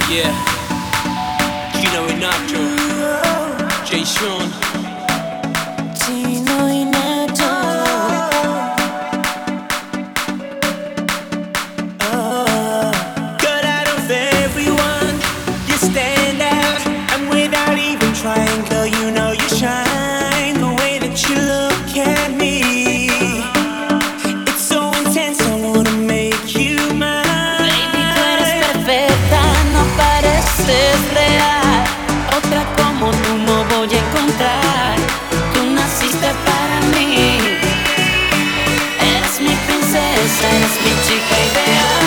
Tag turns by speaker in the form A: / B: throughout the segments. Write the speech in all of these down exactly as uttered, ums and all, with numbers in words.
A: Yeah, Gino y Nacho, Jay Sean.
B: Gino y Nacho.
A: Oh. Got out of everyone, you stand out, and without even trying, girl, you know you shine. The way that you look at me, it's so intense, I wanna make you mine.
B: Baby, tú eres perfecta, no pareces real. Otra como tú no voy a encontrar. Tú naciste para mí. Eres mi princesa, eres mi chica ideal.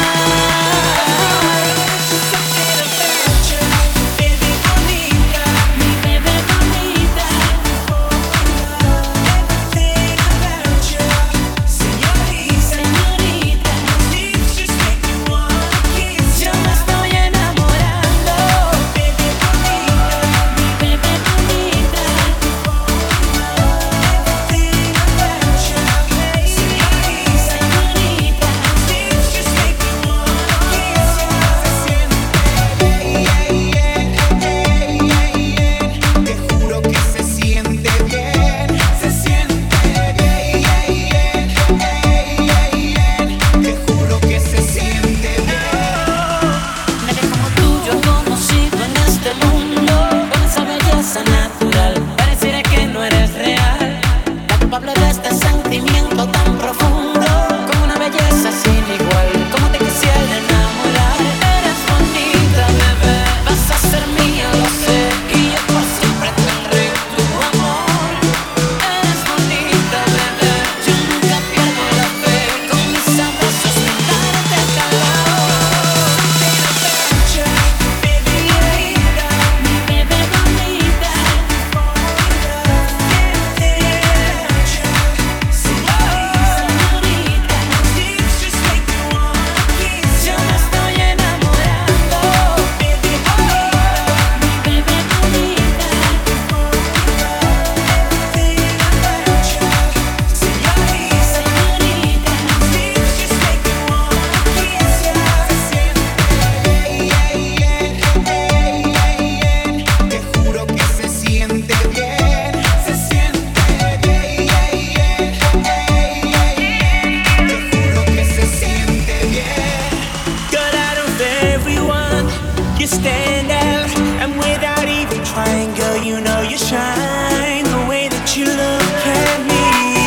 A: You stand out, and without even trying, girl, you know you shine. The way that you look at me,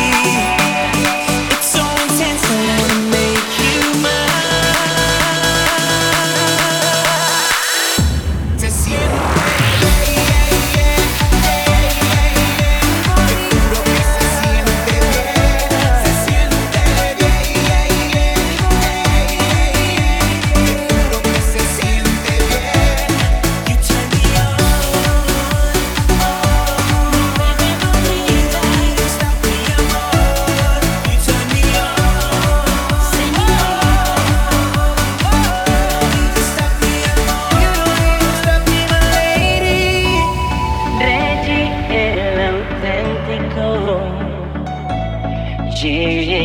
A: it's so intense, I wanna make you mine. Se siente.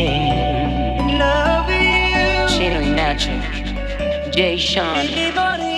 B: Gino y Nacho, Jay Sean.